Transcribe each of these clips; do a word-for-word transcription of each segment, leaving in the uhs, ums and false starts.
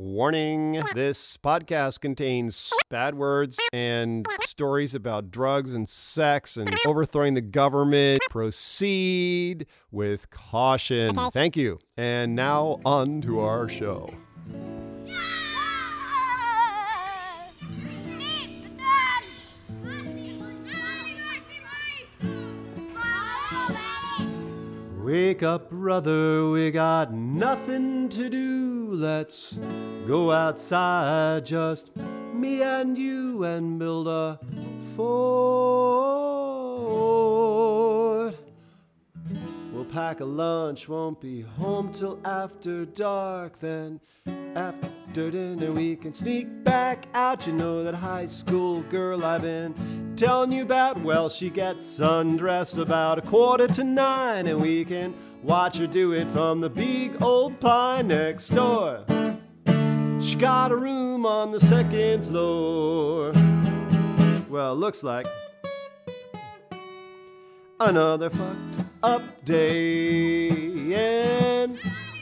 Warning, this podcast contains bad words and stories about drugs and sex and overthrowing the government. Proceed with caution. Thank you. And now on to our show. Wake up, brother, we got nothing to do. Let's go outside, just me and you, and build a fort. We'll pack a lunch, won't be home till after dark. Then after dinner we can sneak back out. You know that high school girl I've been telling you about? Well, she gets undressed about a quarter to nine, and we can watch her do it from the big old pine next door. She got a room on the second floor. Well, looks like another fucked up day in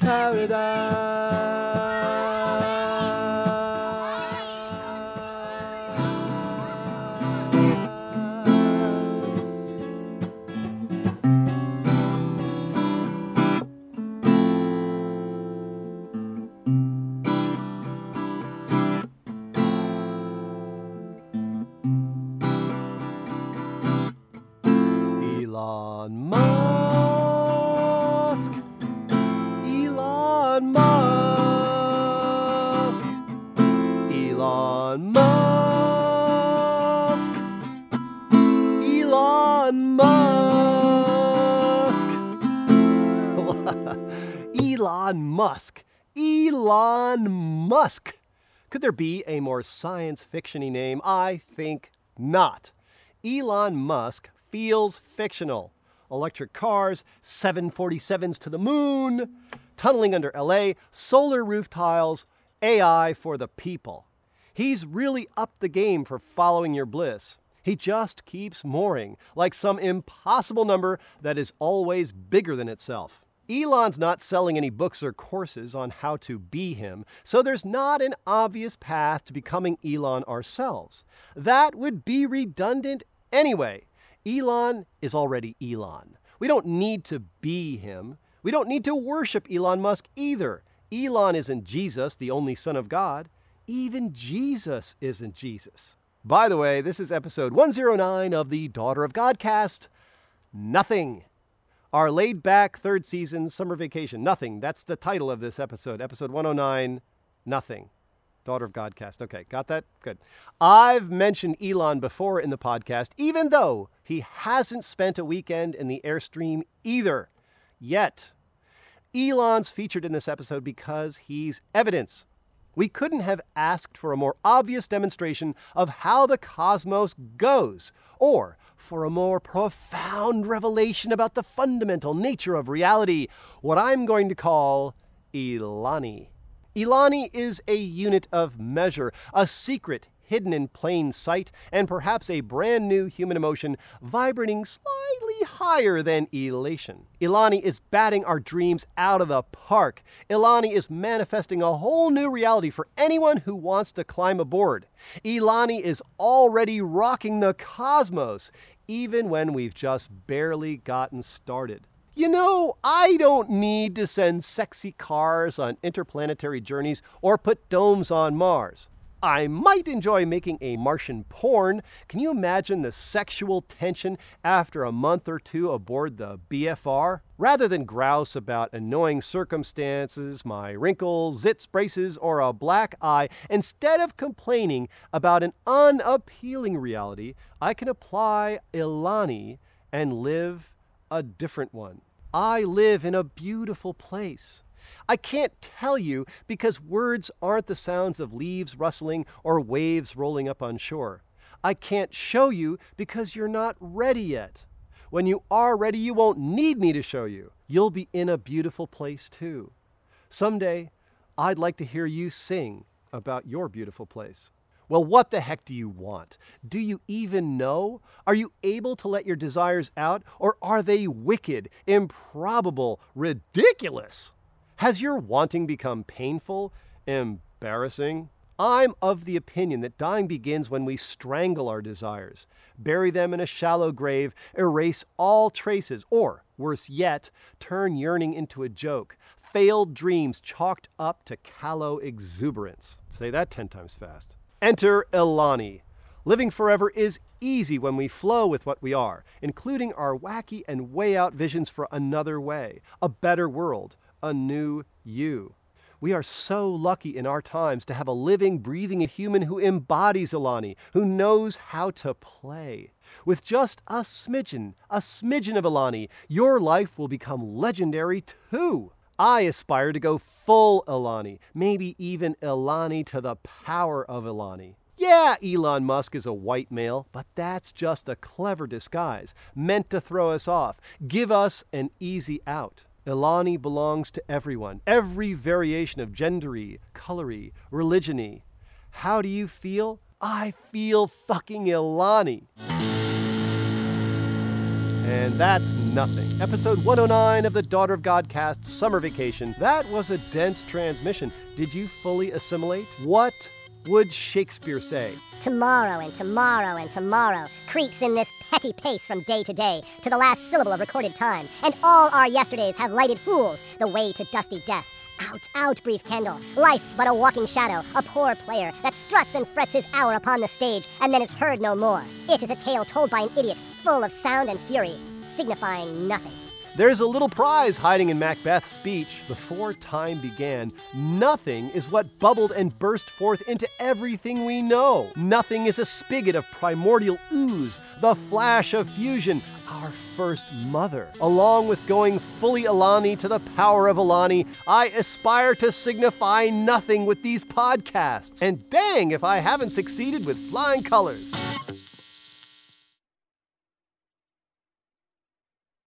paradise. Elon Musk, Elon Musk, Elon Musk, Elon Musk, Elon Musk, Elon Musk. Could there be a more science fiction-y name? I think not. Elon Musk feels fictional. Electric cars, seven forty-sevens to the moon, tunneling under L A, solar roof tiles, A I for the people. He's really upped the game for following your bliss. He just keeps mooring, like some impossible number that is always bigger than itself. Elon's not selling any books or courses on how to be him, so there's not an obvious path to becoming Elon ourselves. That would be redundant anyway. Elon is already Elon. We don't need to be him. We don't need to worship Elon Musk either. Elon isn't Jesus, the only Son of God. Even Jesus isn't Jesus. By the way, this is episode one oh nine of the Daughter of God cast, Nothing. Our laid-back third season summer vacation. Nothing. That's the title of this episode. Episode one oh nine, Nothing. Daughter of Godcast. Okay, got that? Good. I've mentioned Elon before in the podcast, even though he hasn't spent a weekend in the Airstream either. Yet, Elon's featured in this episode because he's evidence. We couldn't have asked for a more obvious demonstration of how the cosmos goes, or for a more profound revelation about the fundamental nature of reality, what I'm going to call Elani. Elani is a unit of measure, a secret hidden in plain sight, and perhaps a brand new human emotion vibrating slightly higher than elation. Elani is batting our dreams out of the park. Elani is manifesting a whole new reality for anyone who wants to climb aboard. Elani is already rocking the cosmos, even when we've just barely gotten started. You know, I don't need to send sexy cars on interplanetary journeys or put domes on Mars. I might enjoy making a Martian porn. Can you imagine the sexual tension after a month or two aboard the B F R? Rather than grouse about annoying circumstances, my wrinkles, zits, braces, or a black eye, instead of complaining about an unappealing reality, I can apply Elani and live a different one. I live in a beautiful place. I can't tell you because words aren't the sounds of leaves rustling or waves rolling up on shore. I can't show you because you're not ready yet. When you are ready, you won't need me to show you. You'll be in a beautiful place too. Someday, I'd like to hear you sing about your beautiful place. Well, what the heck do you want? Do you even know? Are you able to let your desires out, or are they wicked, improbable, ridiculous? Has your wanting become painful, embarrassing? embarrassing? I'm of the opinion that dying begins when we strangle our desires, bury them in a shallow grave, erase all traces, or, worse yet, turn yearning into a joke, failed dreams chalked up to callow exuberance. Say that ten times fast. Enter Ilani. Living forever is easy when we flow with what we are, including our wacky and way out visions for another way, a better world, a new you. We are so lucky in our times to have a living, breathing human who embodies Ilani, who knows how to play. With just a smidgen, a smidgen of Ilani, your life will become legendary too. I aspire to go full Ilani, maybe even Ilani to the power of Ilani. Yeah, Elon Musk is a white male, but that's just a clever disguise, meant to throw us off, give us an easy out. Ilani belongs to everyone, every variation of gendery, colory, religiony. How do you feel? I feel fucking Ilani. And that's nothing. Episode one oh nine of the Daughter of God cast Summer Vacation. That was a dense transmission. Did you fully assimilate? What would Shakespeare say? Tomorrow and tomorrow and tomorrow creeps in this petty pace from day to day to the last syllable of recorded time, and all our yesterdays have lighted fools the way to dusty death. Out, out, brief candle. Life's but a walking shadow, a poor player that struts and frets his hour upon the stage and then is heard no more. It is a tale told by an idiot, full of sound and fury, signifying nothing. There's a little prize hiding in Macbeth's speech. Before time began, nothing is what bubbled and burst forth into everything we know. Nothing is a spigot of primordial ooze, the flash of fusion, our first mother. Along with going fully Ilani to the power of Ilani, I aspire to signify nothing with these podcasts. And dang if I haven't succeeded with flying colors.